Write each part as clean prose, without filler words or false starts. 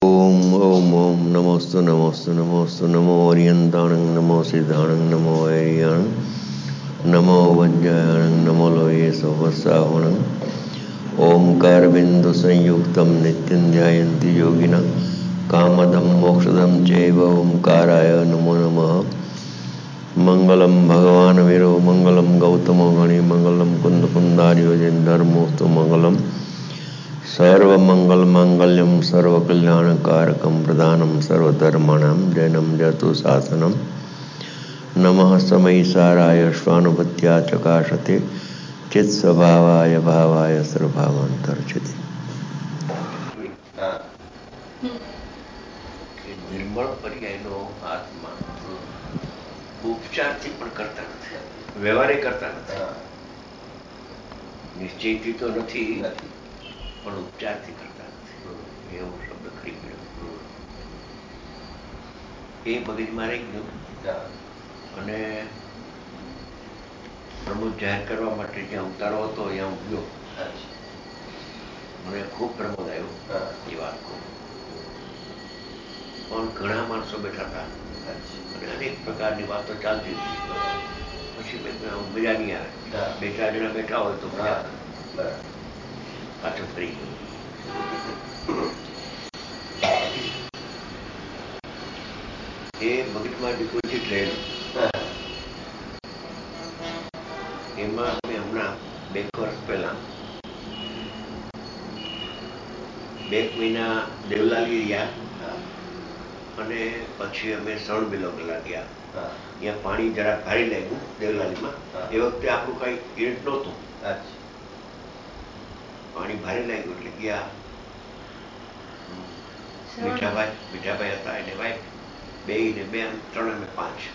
ओम ओम ओम नमोस्तु नमोस्तु नमोस्तु नमो ओरियंताणं नमो सिद्धाणं नमो ऐरियाणं नमो वज्रायणं नमो लोये सहस्राहुणं ओंकार बिंदु संयुक्तं नित्यं ध्यायन्ति योगिनः कामदं मोक्षदं चैव ओंकाराय नमो नमः। मंगलम भगवान वीरो मंगलम गौतमो गणि मंगलम कुंद कुंदार्यो जिन धर्मोस्तु मंगलम सर्वमंगल मांगल्यम सर्वकल्याणकारकम प्रधानम सर्वधर्माणां जैनम जतु शासनम नमः समयिसाराय स्वानुभूत्या चकाशते चित्स्वभावाय भावाय सर्वभावांतर्चिते। નિર્મળ પર્યાયનો આત્મા ઉપચારથી પણ કરતા નથી, વ્યવહારે કરતા નથી, નિશ્ચયથી તો નથી પણ ઉપચારથી કરતા નથી. એવો શબ્દ ખરી ગયો. એ મગજમાં રહી ગયું અને પ્રમોદ જાહેર કરવા માટે જ્યાં ઉતારો હતો ત્યાં હું ગયો. મને ખૂબ પ્રમોદ આવ્યો એ વાત કહું. પણ ઘણા માણસો બેઠા હતા અને અનેક પ્રકારની વાતો ચાલતી હતી. પછી મજા નહીં આવે. બે ચાર જણા બેઠા હોય તો પાછો ફરી ગયો. એ મગજમાં ડિપોઝિટ રહેલું એમાં અમે હમણાં 2 વર્ષ પહેલા 2 મહિના દેવલાલી રહ્યા અને પછી અમે સણબેલો ગલા ગયા. ત્યાં પાણી જરા ભારે લાગ્યું દેવલાલીમાં. એ વખતે આપણું કઈ યુનિટ નહોતું. પાણી ભારે લાગ્યું એટલે ગયા. મીઠાભાઈ હતા એને વાઈફ બેયને 2 3 અમે 5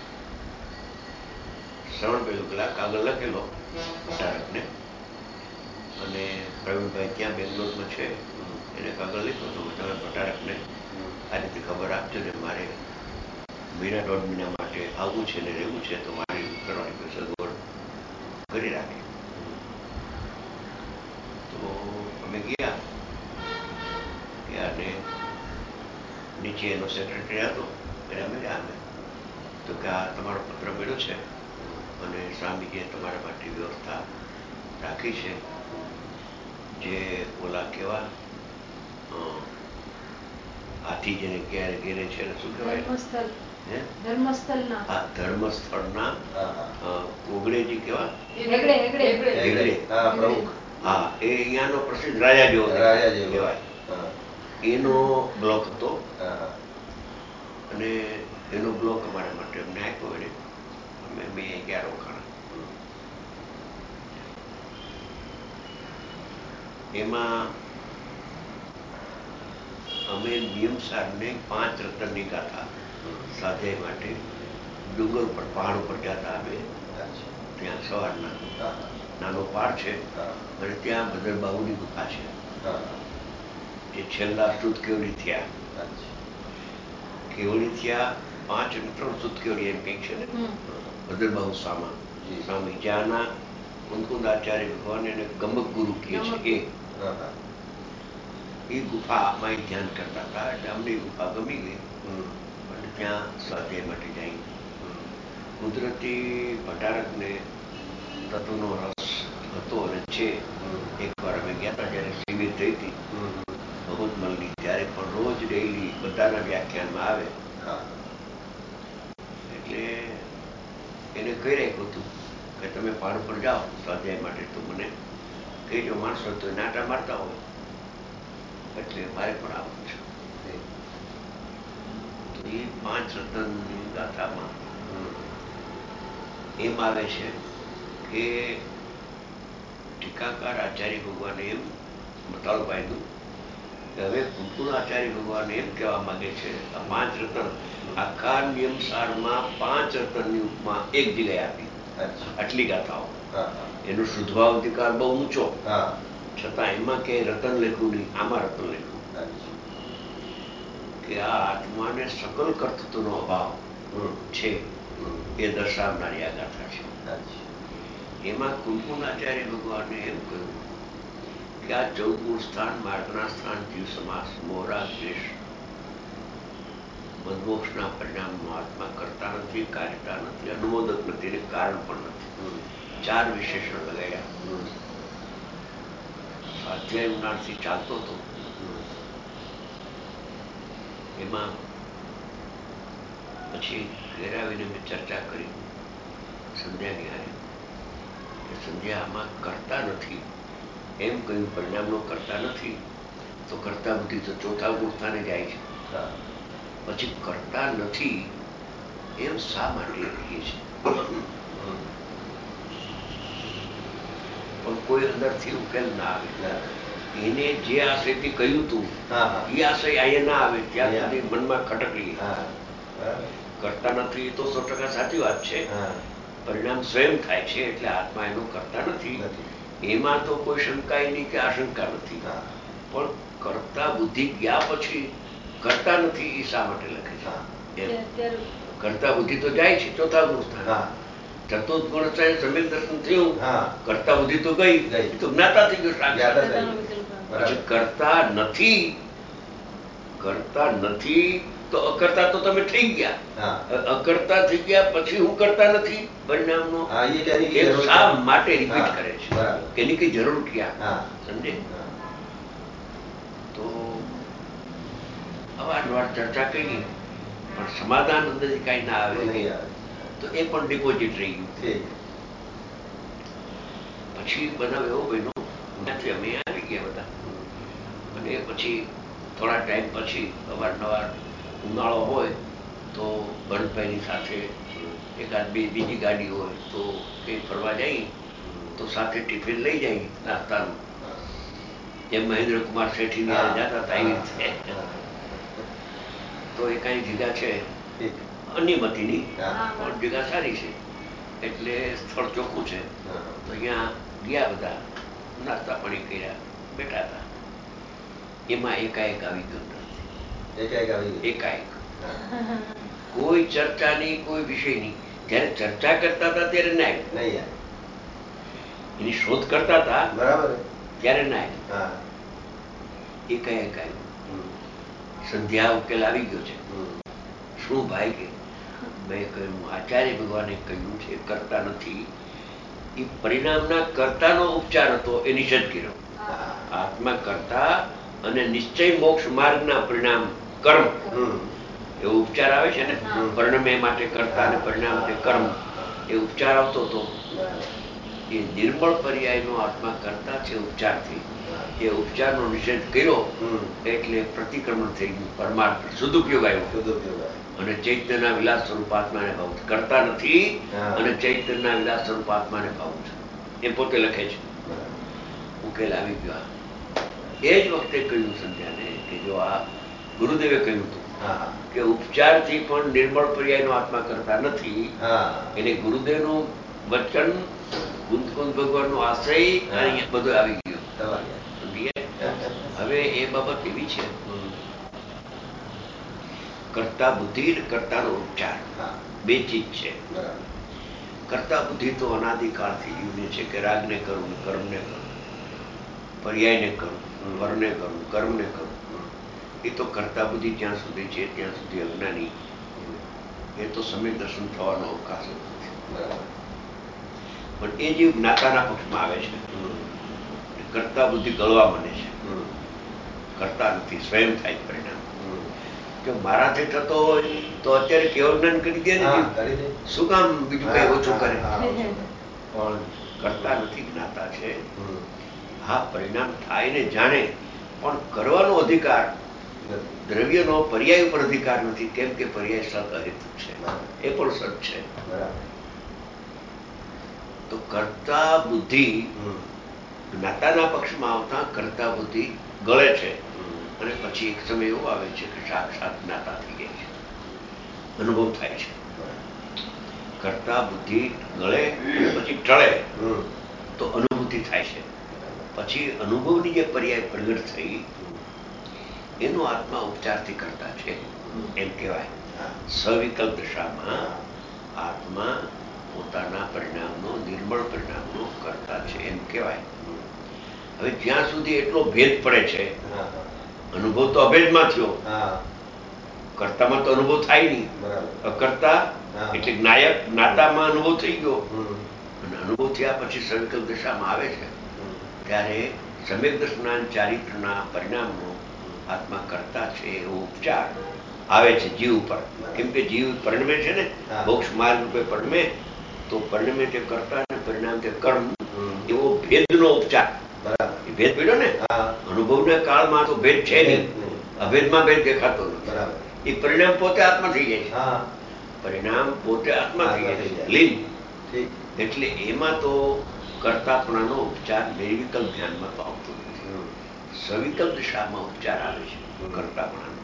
સણબેલો ગલા કાગળ લખેલો તારકને અને પ્રવીણભાઈ ત્યાં બેંગ્લોરમાં છે એને કાગળ લીધો તો તમે ભટારકને આ રીતે ખબર આપજો ને મારે મહિના 1.5 મહિના માટે આવવું છે ને રહેવું છે તો મારી કરવાની કોઈ સગવડ કરી રાખે. તો અમે ગયા અને નીચે એનો સેક્રેટરી હતો એને મળ્યા અમે તો કે આ તમારો પત્ર મળ્યો છે અને સ્વામીજીએ તમારા માટે વ્યવસ્થા રાખી છે. જે ઓલા કેવા હાથી જેને ક્યારે ઘેરે છે ને શું કહેવાય ધર્મસ્થળના કોગળેજી કેવા હેગડે. હા એ અહીંયાનો પ્રસિદ્ધ રાજા જેવો કહેવાય. એનો બ્લોક હતો અને એનો બ્લોક અમારા માટે અમને આપ્યો. એને મેં ક્યાં રોકાણા. એમાં અમે નિયમસારને 5 રતનની ગાથા સ્વાધ્યાય માટે ડુંગર પર પહાડ ઉપર જતા. અમે ત્યાં સવારના નાનો પહાડ છે અને ત્યાં ભદ્રબાહુની ગુફા છે જે છેલ્લા શુદ્ધ કેવડી થયા 5 અને 3 શુદ્ધ કેવડી એમ કંઈક છે ને ભદ્રબાહુ સ્વામી જ્યાંના કુંદકુંદ આચાર્ય ભગવાન એને ગમક ગુરુ કહે છે. એ ગુફામાં ધ્યાન કરતા હતા એટલે અમને ગુફા ગમી ગઈ અને ત્યાં સ્વાધ્યાય માટે જઈ. કુદરતી ભટારકને તત્વનો રસ હતો અને છે. એકવાર અમે ગયા હતા જયારે શિબિર થઈ હતી બહુતમલની ત્યારે પણ રોજ ડેઈલી બધાના વ્યાખ્યાનમાં આવે એટલે એને કહી રાખ્યું હતું કે તમે પહાડ પર જાઓ સ્વાધ્યાય માટે તો મને કહેજો. માણસો તો નાટા મારતા હોય એટલે મારે પણ આવવું છે. તો એ 5 રતનની ગાથામાં એમ આવે છે કે ટીકાકાર આચાર્ય ભગવાને એમ મતાળું પાડ્યું કે હવે કુંકુલ આચાર્ય ભગવાન એમ કહેવા માંગે છે આ 5 રતન આખા નિયમસારમાં 5 રતનની ઉપમા એક જગ્યાએ આપી. આટલી ગાથાઓ એનો શુદ્ધભાવ અધિકાર બહુ ઊંચો છતાં એમાં ક્યાંય રતન લખ્યું નહીં. આમાં રતન લખ્યું કે આ આત્માને સકલ કર્તૃત્વનો અભાવ છે એ દર્શાવનારી આ ગાથા છે. એમાં કુંકુનાચાર્ય ભગવાને એમ કહ્યું કે આ 14 મૂળ સ્થાન માર્ગના સ્થાન જીવ સમાસ મોહરાગ દ્વેષ મોક્ષના પરિણામનો આત્મા કરતા નથી, કાર્યતા નથી, અનુમોદક નથી અને કારણ પણ નથી. 4 વિશેષણ લગાવ્યા. સ્વાધ્યાય ઉનાળથી ચાલતો હતો. એમાં પછી ઘેર આવીને મેં ચર્ચા કરી સંધ્યાની હારે કે સંધ્યા આમાં કરતા નથી એમ કહ્યું, પરિણામનો કરતા નથી તો કરતા બુદ્ધિ તો ચોથા ગુણ સ્થાને જાય છે. પછી કરતા નથી એમ શા માટે કહીએ છીએ? પણ કોઈ અંદરથી ઉકેલ ના આવે. એને જે આશયથી કહ્યું તું એ આશય અહીંયા ના આવે ત્યાં સુધી મનમાં ખટકડી. કરતા નથી તો 100% સાચી વાત છે. પરિણામ સ્વયં થાય છે એટલે આત્મા એનું કરતા નથી, એમાં તો કોઈ શંકા નહીં કે આશંકા નથી. પણ કરતા બુદ્ધિ ગયા પછી કરતા નથી એ શા માટે લખે છે? કરતા બુદ્ધિ તો જાય છે ચોથા ગુણ સ્થાન. ચતુર્થ ગુણ સ્થાને સમ્યક દર્શન થયું, કરતા બુદ્ધિ તો ગઈ, તો જ્ઞાતા થઈ ગયું. પછી કરતા નથી તો અકર્તા તો તમે થઈ ગયા. અકર્તા થઈ ગયા પછી હું કરતા નથી પરિણામનો શા માટે રિપીટ કરે છે? એની કઈ જરૂર ક્યાં? સમજે? તો અવારનવાર ચર્ચા કરી પણ સમાધાન અંદરથી કઈ ના આવે તો એ પણ ડિપોઝિટ રહી ગયું. પછી બનાવ એવો બન્યો, ત્યાંથી અમે આવી ગયા બધા અને પછી થોડા ટાઈમ પછી અવારનવાર ઉનાળો હોય તો ભરતભાઈની સાથે એકાદ બીજી ગાડી હોય તો કંઈ ફરવા જઈએ તો સાથે ટિફિન લઈ જઈએ નાસ્તાનું. જેમ મહેન્દ્રકુમાર શેઠીની જતા હતા એવી રીતે. તો એ કાંઈ જગ્યા છે અનિમતિની પણ જગ્યા સારી છે એટલે સ્થળ ચોખ્ખું છે. તો અહીંયા ગયા બધા, નાસ્તા પાણી કર્યા, બેઠા હતા. એમાં એકાએક આવી ગયો. એકાએક કોઈ ચર્ચા નહીં, કોઈ વિષય નહીં. જયારે ચર્ચા કરતા હતા ત્યારે ના આવ્યું, એની શોધ કરતા હતા બરાબર ત્યારે ના આવ્યું. એકાએક આવ્યું. સંધ્યા ઉકેલ આવી ગયો છે. શું ભાઈ કે મેં કહ્યું આચાર્ય ભગવાને કહ્યું છે કરતા નથી, એ પરિણામના કર્તાનો ઉપચાર હતો એ નિષેધ કર્યો. આત્મા કરતા અને નિશ્ચય મોક્ષ માર્ગના પરિણામ કર્મ એવો ઉપચાર આવે છે ને. પરિણમે માટે કરતા અને પરિણામ માટે કર્મ એ ઉપચાર આવતો હતો. એ નિર્મળ પર્યાયનો આત્મા કરતા છે ઉપચારથી. એ ઉપચારનો નિષેધ કર્યો એટલે પ્રતિક્રમણ થઈ ગયું, પરમાર્થ સદુપયોગ આવ્યો અને ચૈતન્યના વિલાસ સ્વરૂપ આત્માને ભાવું છે. કરતા નથી અને ચૈતન્યના વિલાસ સ્વરૂપ આત્માને ભાવું છે એ પોતે લખે છે. ઉકેલ આવી ગયો. એ જ વખતે કહ્યું સંધ્યાને કે જો આ ગુરુદેવે કહ્યું હતું કે ઉપચારથી પણ નિર્મળ પર્યાયનો આત્મા કરતા નથી, એટલે ગુરુદેવનું વચન કુંદ ભગવાનનો આશ્રય અહીંયા બધું આવી ગયું. હવે એ બાબત એવી છે, કરતા બુદ્ધિ કરતાનો ઉપચાર બે ચીજ છે. કરતા બુદ્ધિ તો અનાદિકાળથી જીવને છે કે રાગને કરવું, કર્મને કરવું, પર્યાયને કરવું, વરને કરવું, કર્મને કરવું. એ તો કરતા બુદ્ધિ જ્યાં સુધી છે ત્યાં સુધી અજ્ઞાની, એ તો સમ્યક દર્શન થવાનો અવકાશ નથી. પણ એ જીવ જ્ઞાતાના પક્ષમાં આવે છે, કરતા બુદ્ધિ ગળવા માંડે છે. કરતા નથી, સ્વયં થાય પરિણામ. જો મારાથી થતો હોય તો અત્યારે કેવળ જ્ઞાન કરી દે ને, શું કામ બીજું કઈ ઓછું કરે? પણ કરતા નથી, જ્ઞાતા છે. હા, પરિણામ થાય ને જાણે, પણ કરવાનો અધિકાર દ્રવ્યનો પર્યાય ઉપર અધિકાર નથી. કેમ કે પર્યાય સત અહેતુ છે, એ પણ સત છે. તો કરતા બુદ્ધિ જ્ઞાતાના પક્ષમાં આવતા કરતા બુદ્ધિ ગળે છે અને પછી એક સમય એવો આવે છે કે સાક્ષાત જ્ઞાતા થઈ જાય છે, અનુભવ થાય છે. કરતા બુદ્ધિ ગળે અને પછી ટળે તો અનુભૂતિ થાય છે. પછી અનુભવની જે પર્યાય પ્રગટ થઈ એનો આત્મા ઉપચારથી કરતા છે એમ કહેવાય. સવિકલ્પ દશામાં આત્મા પોતાના પરિણામનો, નિર્મળ પરિણામનો કરતા છે એમ કહેવાય. હવે જ્યાં સુધી એટલો ભેદ પડે છે, અનુભવ તો અભેદમાં થયો, કર્તામાં તો અનુભવ થાય નહીં. અકર્તા એટલે જ્ઞાયક જ્ઞાતામાં અનુભવ થઈ ગયો, અને અનુભવ થયા પછી સવિકલ્પ દશામાં આવે છે ત્યારે સમ્યક દર્શનાન ચારિત્રના પરિણામનો આત્મા કરતા છે એવો ઉપચાર આવે છે જીવ ઉપર. કેમ કે જીવ પરિણમે છે ને, મોક્ષ માર્ગ રૂપે પરિણમે, તો પરિણમે તે કરતા ને પરિણામ તે કર્મ, એવો ભેદનો ઉપચાર. ભેદ પડ્યો ને, અનુભવના કાળમાં તો ભેદ છે નહીં, અભેદમાં ભેદ દેખાતો નથી. એ પરિણામ પોતે આત્મા થઈ જાય છે, પરિણામ પોતે આત્મા થઈ જાય છે લીન. એટલે એમાં તો કર્તાપણાનો ઉપચાર નિર્વિકલ્પ ધ્યાનમાં તો આવતો નથી. સવિકલ્પ દિશામાં ઉપચાર આવે છે કર્તાપણાનો.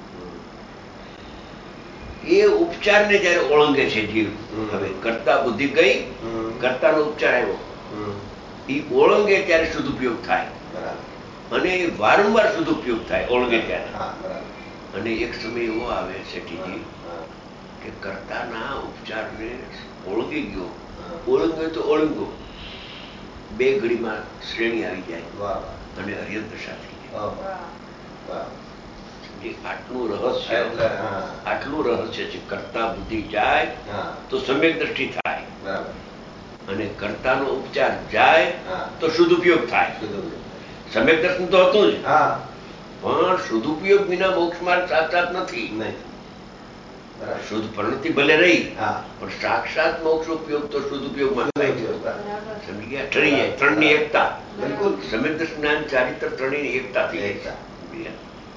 એ ઉપચારને જયારે ઓળંગે છે જીવ, હવે કરતા બુદ્ધિ ગઈ, કર્તાનો ઉપચાર આવ્યો, એ ઓળંગે ત્યારે સદુપયોગ થાય, અને વારંવાર સદુપયોગ થાય ઓળંગે ત્યારે. અને એક સમય એવો આવે શેઠીજી કે કર્તાના ઉપચારને ઓળંગી ગયો, ઓળંગ્યો તો ઓળંગો, બે ઘડીમાં શ્રેણી આવી જાય અને હરિયત દશા થઈ જાય. આટલું રહસ્ય, આટલું રહસ્ય છે. કરતા બુદ્ધિ જાય તો સમ્યક દ્રષ્ટિ થાય, અને કર્તાનો ઉપચાર જાય તો સદુપયોગ થાય. સમ્યક દર્શન તો હતું જ, પણ સદુપયોગ વિના મોક્ષ માર્ગ સાક્ષાત નથી. શુદ્ધ પ્રવૃત્તિ ભલે રહી, પણ સાક્ષાત મોક્ષ ઉપયોગ તો સદુપયોગમાં સમજી ગયા. ઠરી જાય ત્રણની એકતા, સમ્યક દર્શન જ્ઞાન ચારિત્ર ત્રણેયની એકતા થઈ જાય.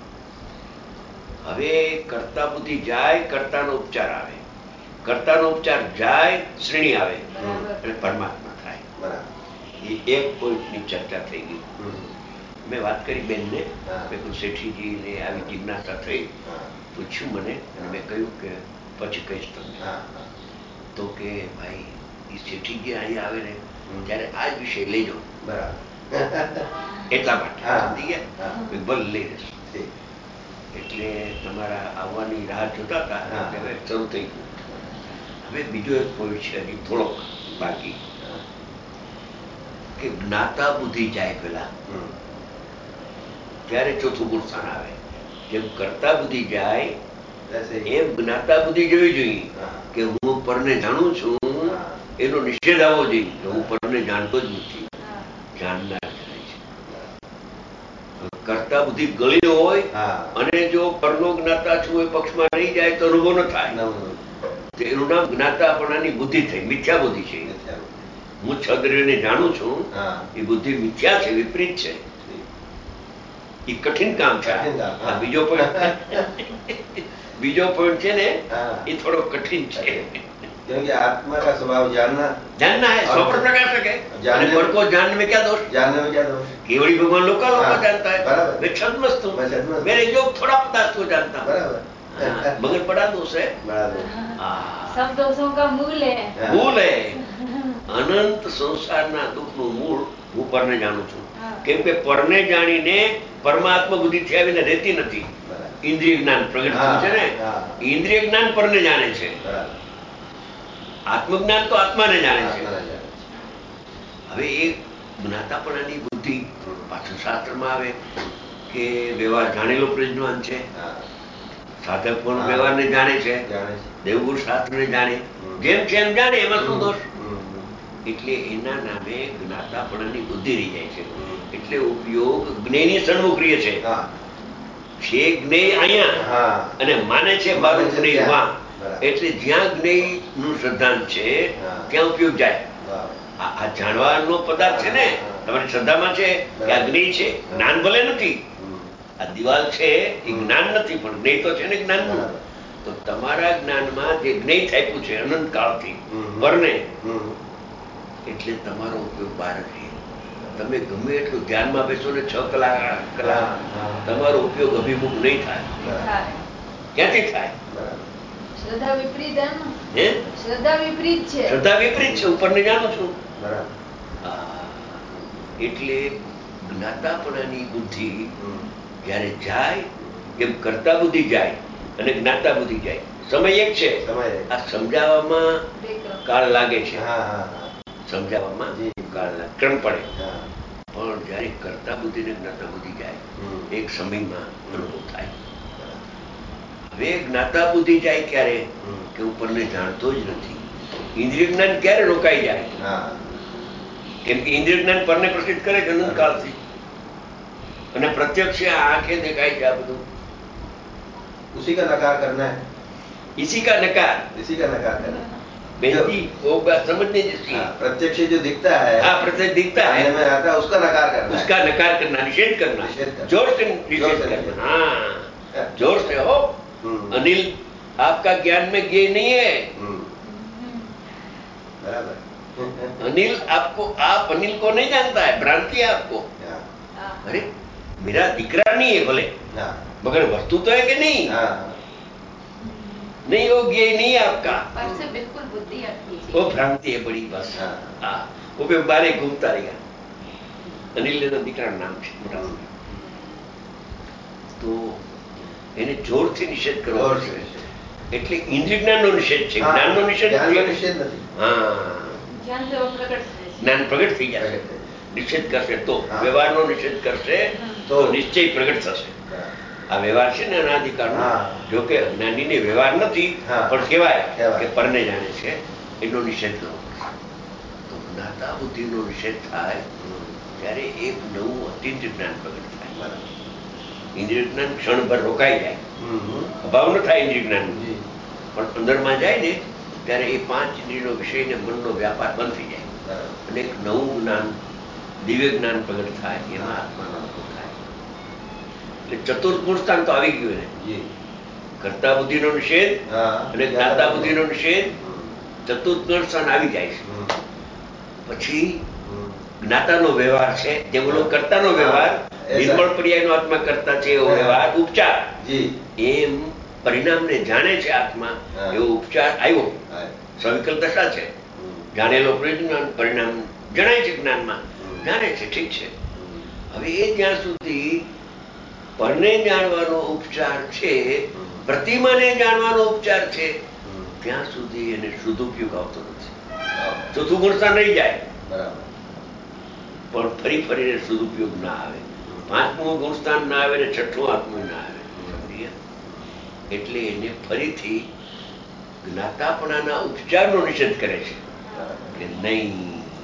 હવે કર્તા બુદ્ધિ જાય, કર્તાનો ઉપચાર આવે, કર્તાનો ઉપચાર જાય, શ્રેણી આવે અને પરમાત્મા થાય. એ એક પોઈન્ટની ચર્ચા થઈ ગઈ. મેં વાત કરી બેનને, મેં શેઠીજીને આવી જિજ્ઞાસા થઈ, પૂછ્યું મને, અને મેં કહ્યું કે પછી કહીશ તમને. તો કે ભાઈ એ શેઠીજી અહીંયા આવે ને ત્યારે આ જ વિષય લેજો, એટલા માટે સમજી ગયા. ભલે લઈ રહેશે. એટલે તમારા આવવાની રાહ જોતા હતા, હવે શરૂ થઈ ગયું. હવે બીજો એક પોઈન્ટ છે હજી થોડોક બાકી, કે જ્ઞાતા બુદ્ધિ જાય પેલા ત્યારે ચોથું ગુણસ્થાન આવે. જેમ કરતા બુદ્ધિ જાય એમ જ્ઞાતા બુદ્ધિ જોવી જોઈએ કે હું પરને જાણું છું, એનો નિષેધ આવવો જોઈએ કે હું પરને જાણતો જ નથી, જાણનાર જાય છે. કરતા બુદ્ધિ ગળી હોય અને જો પરનો જ્ઞાતા છું એ પક્ષમાં રહી જાય તો અનુભવ ન થાય. એનું નામ જ્ઞાતાપણાની બુદ્ધિ થઈ, મિથ્યા બુદ્ધિ છે. હું છદ્રને જાણું છું એ બુદ્ધિ મિથ્યા છે, વિપરીત છે. એ કઠિન કામ છે. બીજો પોઈન્ટ, બીજો પોઈન્ટ છે ને એ થોડો કઠિન છે. क्योंकि आत्मा का स्वभाव जानना, जानना है, स्वप्न प्रकाशक है. पर को जानने में क्या दोष? जानने में क्या दोष? केवड़ी भगवान लोका लोका जानता है, मैं छद्मस्त हूँ, मेरे जो थोड़ा पदार्थ को जानता हूँ, मगर बड़ा दोष है. बड़ा दोष. सब दोषों का मूल है. मूल है. અનંત સંસારના દુઃખનું મૂળ હું પરને જાણું છું. કેમ કે પરને જાણીને પરમાત્મા બુદ્ધિથી આવીને રહેતી નથી. ઇન્દ્રિય જ્ઞાન પ્રગટ થયું છે ને, ઇન્દ્રિય જ્ઞાન પરને જાણે છે, આત્મજ્ઞાન તો આત્માને જાણે છે. હવે એ જ્ઞાતાપણાની બુદ્ધિ પાછું શાસ્ત્રમાં આવે કે વ્યવહાર જાણેલો પ્રજ્ઞાન છે, સાધક પણ વ્યવહારને જાણે છે, દેવગુરુ શાસ્ત્રને જાણે, જેમ છે એમ જાણે, એમાં શું દોષ? એટલે એના નામે જ્ઞાતાપણાની બુદ્ધિ રહી જાય છે. એટલે ઉપયોગ જ્ઞેયની સન્મુખ રહે છે. છે જ્ઞેય અહીંયા અને માને છે મારું જ્ઞેય વાં. એટલે જ્યાં જ્ઞેય નું શ્રદ્ધાંત છે ત્યાં ઉપયોગ જાય. આ જાણવાનો પદાર્થ છે ને, તમારી શ્રદ્ધામાં છે કે આ જ્ઞેય છે, જ્ઞાન ભલે નથી. આ દિવાલ છે એ જ્ઞાન નથી, પણ જ્ઞેય તો છે ને જ્ઞાનનું. તો તમારા જ્ઞાનમાં જે જ્ઞેય થાપ્યું છે અનંત કાળથી પરને, એટલે તમારો ઉપયોગ બહાર જ રહે. તમે ગમે એટલું ધ્યાનમાં બેસો ને 6 કલાક તમારો ઉપયોગ અભિમુખ નહીં થાય. ક્યાંથી થાય? શ્રદ્ધા વિપરીત. હે, શ્રદ્ધા વિપરીત છે. શ્રદ્ધા વિપરીત છે, ઉપરને જાણું છું. એટલે જ્ઞાતાપણાની બુદ્ધિ જયારે જાય, એમ કરતા બુદ્ધિ જાય અને જ્ઞાતા બુદ્ધિ જાય, સમય એક છે. આ સમજાવવામાં કાળ લાગે છે, સમજાવવામાં કાળ લાગે, ક્રમ પડે. પણ જયારે કરતા બુદ્ધિ ને જ્ઞાતા બુદ્ધિ જાય, એક સમયમાં અનુભવ થાય. હવે જ્ઞાતા બુદ્ધિ જાય ક્યારે કે ઉપરને જાણતો જ નથી. ઇન્દ્રિય જ્ઞાન ક્યારે રોકાઈ જાય? કેમ કે ઇન્દ્રિય જ્ઞાન પરને પ્રસિદ્ધ કરે છે અનંતકાળથી, અને પ્રત્યક્ષ આંખે દેખાય છે આ બધું. उसी का नकार करना है, इसी का नकार करना बेहती वो बात समझने जैसी है। प्रत्यक्ष जो दिखता है, हाँ, प्रत्यक्ष दिखता है, में आता है, उसका नकार करना, उसका नकार करना, निषेध करना, जोर से निषेध करना। हाँ, जोर से हो। अनिल आपका ज्ञान में ये नहीं है। बराबर। अनिल आपको, आप अनिल को नहीं जानता है, भ्रांति है आपको। अरे मेरा दिकरा नहीं है भले, मगर वस्तु तो है कि नहीं? नहीं, वो ये नहीं है आपका, पर से बिल्कुल बुद्धि हटती है। वो भ्रांति है बड़ी बस। हाँ, वो भी बारे घूमता रहेगा। अनिल ने दिकरा नाम છે મોટા, તો એને જોરથી નિષેધ કરવો પડશે. એટલે ઇન્દ્રિય જ્ઞાનનો નિષેધ છે, જ્ઞાનનો નિષેધ નથી. હા, જ્ઞાન તો પ્રગટ થાય છે. જ્ઞાન પ્રગટ થઈ જશે. નિષેધ કરશે તો, વ્યવહારનો નિષેધ કરશે તો નિશ્ચય પ્રગટ થશે. આ વ્યવહાર છે ને અનાદિકાળનો, જો કે અજ્ઞાનીને વ્યવહાર નથી પણ કહેવાય કે પરને જાણે છે, એનો નિષેધ કરવો પડશે. તો જ્ઞાતા બુદ્ધિનો નિષેધ થાય ત્યારે એક નવું અતિંત જ્ઞાન પ્રગટ થાય. ઇન્દ્રિય જ્ઞાન ક્ષણભર રોકાઈ જાય, અભાવ ન થાય ઇન્દ્રિય જ્ઞાન, પણ અંદરમાં જાય ને ત્યારે એ પાંચ ઇન્દ્રિયનો વિષય ને મનનો વ્યાપાર બંધ થઈ જાય, અને એક નવું જ્ઞાન, દિવ્ય જ્ઞાન પ્રગટ થાય. એમાં આત્માનો અનુભવ થાય. એટલે ચતુર્થ મૂળ તો આવી ગયું ને, કર્તા બુદ્ધિનો નિષેધ અને જ્ઞાતા બુદ્ધિનો નિષેધ, ચતુર્થ મૂળ સ્થાન આવી જાય છે. પછી જ્ઞાતાનો વ્યવહાર છે, જે બોલો કર્તાનો વ્યવહાર, નિર્મળ પર્યાયનો આત્મા કરતા છે એવો વ્યવહાર, ઉપચાર, એમ પરિણામને જાણે છે આત્મા એવો ઉપચાર આવ્યો. સવિકલ દશા છે, જાણેલો પરિણામ જણાય છે, જ્ઞાનમાં જાણે છે, ઠીક છે. હવે એ જ્યાં સુધી પરને જાણવાનો ઉપચાર છે, પ્રતિમાને જાણવાનો ઉપચાર છે, ત્યાં સુધી એને સદુપયોગ આવતો નથી. ચોથું ગુણસ્થાન રહી જાય પણ ફરી ફરીને સદુપયોગ ના આવે. પાંચમું ગુણસ્થાન ના આવે ને છઠ્ઠું આત્મું ના આવે. એટલે એને ફરીથી જ્ઞાતાપણાના ઉપચારનો નિષેધ કરે છે કે નહીં,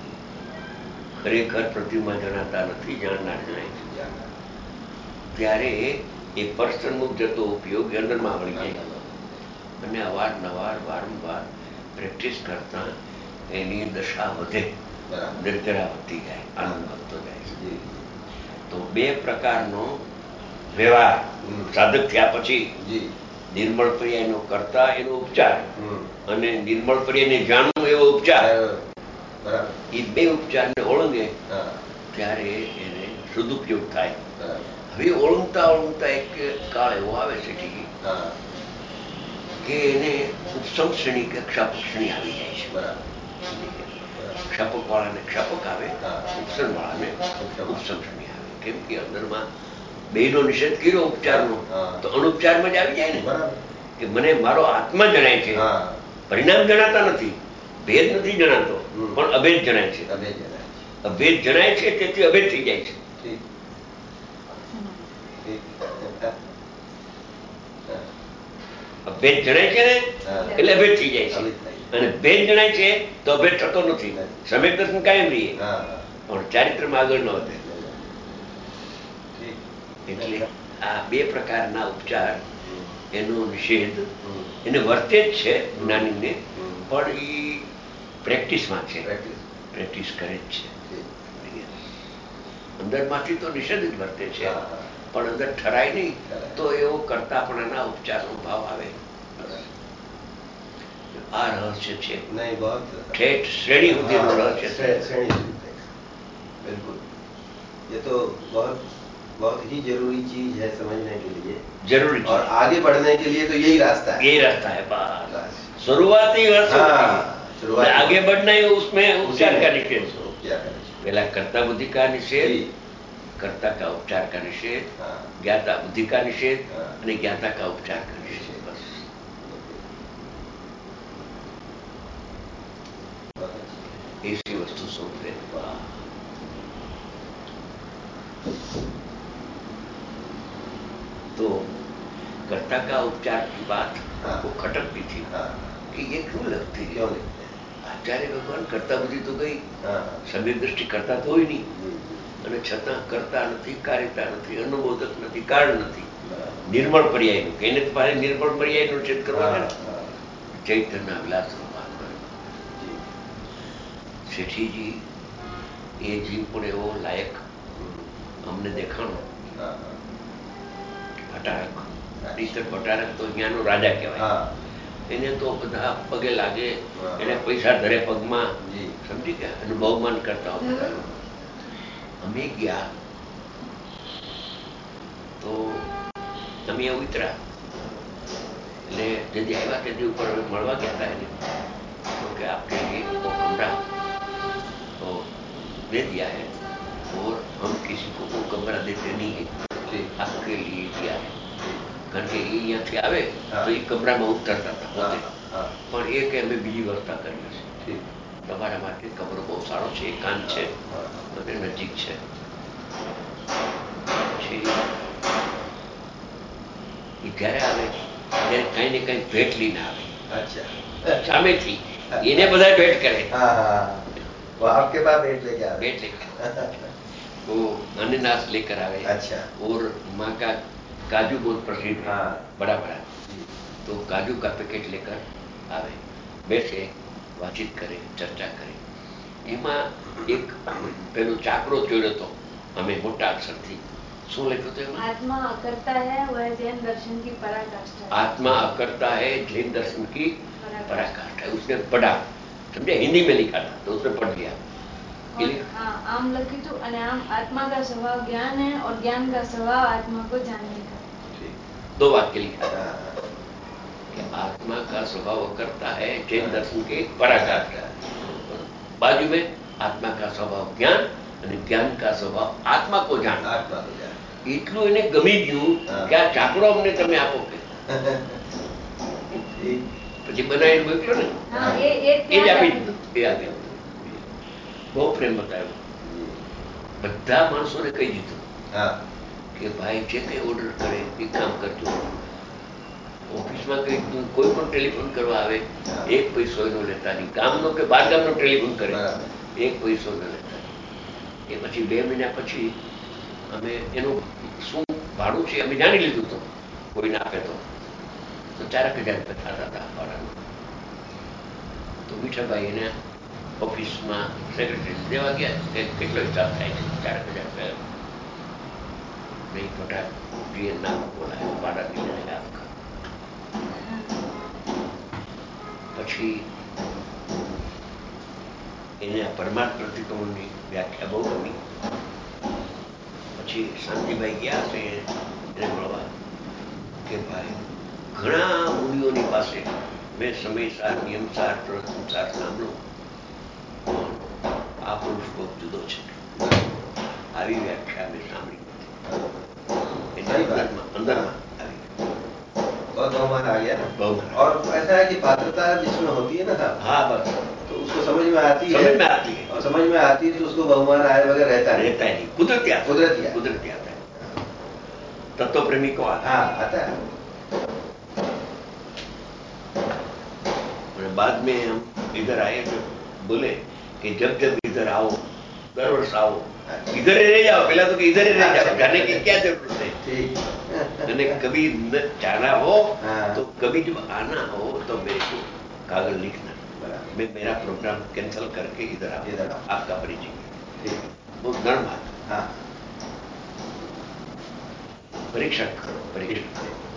ખરેખર પ્રતિમા જણાતા નથી, જાણનાર જણાય છે. ત્યારે એ પરસન્મુખ જતો ઉપયોગ અંદરમાં વળી જાય, અને અવારનવાર વારંવાર પ્રેક્ટિસ કરતા એની દશા વધે, નિર્જરા વધતી જાય, આનંદ વધતો જાય છે. તો બે પ્રકારનો વ્યવહાર સાધક થયા પછી, નિર્મળ પર્યાયનો કરતા એનો ઉપચાર, અને નિર્મળ પર્યાયને જાણવું એવો ઉપચાર, એ બે ઉપચારને ઓળંગે ત્યારે એને સદુપયોગ થાય. હવે ઓળંગતા ઓળંગતા એક કાળ એવો આવે છે કે એને ઉપસમ શ્રેણી કે ક્ષાપક શ્રેણી આવી જાય છે. ક્ષાપક વાળાને ક્ષાપક આવે, ઉપસમ વાળાને ઉપસમ શ્રેણી આવે. કેમ કે અંદરમાં બેનો નિષેધ કર્યો ઉપચારનો, તો અનુપચારમાં જ આવી જાય ને, કે મને મારો આત્મા જણાય છે, પરિણામ જણાતા નથી, ભેદ નથી જણાતો, પણ અભેદ જણાય છે. અભેદ જણાય છે તેથી અભેદ થઈ જાય છે. ભેદ જણાય છે ને એટલે અભેદ થઈ જાય છે, અને ભેદ જણાય છે તો અભેદ થતો નથી. સમ્યક દર્શન કાયમ રહીએ પણ ચારિત્રમાં આગળ ન વધે. એટલે આ બે પ્રકારના ઉપચાર, એનો નિષેધ, એને વર્તે જ છે જ્ઞાનીને, પણ એ પ્રેક્ટિસમાં છે, પ્રેક્ટિસ કરે જ છે. અંદરમાંથી તો નિષેધ જ વર્તે છે, પણ અંદર ઠરાય નહીં તો એવો કરતાપણાના ઉપચારનો ભાવ આવે. આ રહસ્ય છે, ઠેઠ શ્રેણી સુધીનું રહસ્ય છે. बिल्कुल, ये तो बहुत बहुत ही जरूरी चीज है समझने के लिए, जरूरी, और आगे बढ़ने के लिए तो यही रास्ता है. यही रास्ता है. बस शुरुआती शुरुआत आगे बढ़ना है, उसमें उपचार का निषेध. पहला कर्ता बुद्धि का निषेध, कर्ता का उपचार का निषेध, ज्ञाता बुद्धि का निषेध, અને જ્ઞાતા का उपचार का निषेध. बस ऐसी वस्तु सोचते. तो छत्ता का उपचार की बात हाँ। वो खटकती थी हाँ, कि ये क्यों लगती है। क्यों लिखते हैं? आचार्य भगवान करता बुद्धि तो गई, हाँ, સમ્યક દ્રષ્ટિ કરતા તો હોય નહીં, जी, અને છતાં કરતા નથી, કાર્યતા નથી, અનુમોદક નથી, કારણ નથી, बराबर। નિર્મળ પર્યાયનું કે એને તમારે નિર્મળ પર્યાયનો છેદ કરવો છે ને. हाँ, ચૈતન્ય વિલાસ રૂપાત્મા जी, શેઠીજી એ જીવ પણ એવો લાયક અમને દેખાણો. हाँ, ભટારક, ટીચર ભટારક તો અહીંયાનો રાજા કહેવાય. हाँ, એને તો બધા પગે લાગે, હા. એને પૈસા ધરે પગમાં, जी, સમજી ગયા, એનું બહુમાન કરતા હોય. અમે ગયા તો અમે ઉતરા એટલે જેથી આવ્યા તેથી ઉપર અમે મળવા ગયા હતા એને તો કે आपके लिए वो कमरा तो दे दिया है और हम किसी को वो कमरा देते नहीं है, जी, आपके लिए दिया है. जी, કારણ કે એ અહીંયાથી આવે હા. તો એ કમરામાં ઉતરતા હતા પોતે, हाँ, हाँ, પણ એ કે અમે બીજી વ્યવસ્થા કરી છે, ठीक, તમારા માટે કમરો બહુ સારો છે, એકાંત છે हाँ, અને નજીક છે. પછી એ જ્યારે આવે ત્યારે કઈ ને કઈ ભેટ લઈને આવે अच्छा, સામેથી, એને બધા ભેટ કરે, हाँ, हाँ, वो आपके पास भेंट लेके आ रहे ભેટ લેकर वो अनानास लेकर आवे. अच्छा, और माँ का काजू बहुत प्रसिद्ध है, हाँ, बड़ा बड़ा, जी, तो काजू का पैकेट लेकर आवे, बैठे, बातचीत करे, चर्चा करे. એમાં એક પેલો ચાકડો જોડ્યો હતો અમે મોટા અક્ષરથી. શું લખ્યું હતું એમાં? आत्मा अकर्ता है, वह जैन दर्शन की पराकाष्ठा है। आत्मा अकर्ता है, जैन दर्शन की पराकाष्ठा है. उसने पढ़ा, समझे, हिंदी में लिखा था तो उसने पढ़ लिया. और हाँ, आम लखितु અને આમ आत्मा का स्वभाव ज्ञान है और ज्ञान का स्वभाव आत्मा को जानने का है। ठीक, दो वाक्य लिखा हाँ, कि आत्मा का स्वभाव करता है जैन दर्शन के पराकाष्ठा. बाजू में आत्मा का स्वभाव ज्ञान અને જ્ઞાન का स्वभाव आत्मा को जान. आत्मा को जान, એટલું એને ગમી ગયું કે આ ચાકડો અમને તમે આપો કે. ठीक, પછી બનાવી મોકલ્યો ને हाँ, એ જ त्याग આપી है। દીધું, એ આપી દીધું. બહુ પ્રેમ બતાવ્યો. जी, બધા માણસોને કહી દીધું हाँ, કે ભાઈ જે કંઈ ઓર્ડર કરે એ કામ કરજો. ઓફિસમાં કંઈ કોઈ પણ ટેલિફોન કરવા આવે એક પૈસો એનો લેતા નહીં. ગામનો કે બહાર ગામનો ટેલિફોન કરે बराबर, એક પૈસો ન લેતા. એ પછી 2 મહિના પછી અમે એનું શું ભાડું છે અમે જાણી લીધું હતું, કોઈને આપે તો 4,000 થતા હતા ભાડાનું. તો મીઠાભાઈ એને ઓફિસમાં સેક્રેટરી દેવા ગયા કે કેટલો હિસાબ થાય છે 4,000 રૂપિયા. નહીં મોટા જીએ નામ બોલાય ભાડા દીધે આપકા. પછી એને આ પરમાર્થ પ્રતિક્રમણની વ્યાખ્યા બહુ ગમી. પછી શાંતિભાઈ ગયા છે એને મળવા કે ભાઈ ઘણા મુનિઓની પાસે મેં સમયસાર નિયમસાર પ્રવૃત્તિસાર સાંભળ્યું પણ આ પુરુષ બહુ જુદો છે, આવી વ્યાખ્યા મેં સાંભળી નથી. એના અંદરમાં આવી बहुत बहुमान आ गया ना। बहुमान। और ऐसा है कि पात्रता जिसमें होती है ना साहब, हाँ बस तो उसको समझ में आती है, समझ में आती है, और समझ में आती है तो उसको बहुमान आए बगैर रहता नहीं। रहता ही नहीं, कुदरती आता है, कुदरती आता है। कुदरती आता है. तत्व प्रेमी को आता हाँ, आता है। है. बाद में हम इधर आए तो बोले कि जब जब इधर आओ, दर वर्ष आओ, इधर ही रह जाओ. पहला तो कि इधर ही रह जाओ, जाने की क्या जरूरत है. ठीक, मैंने कभी जाना हो हाँ। तो कभी जब आना हो तो मेरे को कागज लिखना, बराबर, मैं मेरा प्रोग्राम कैंसिल करके इधर इधर आओ, आओ। आपका परिचय. ठीक, बहुत नर्म आता. हाँ, परीक्षा करो, परीक्षा करो.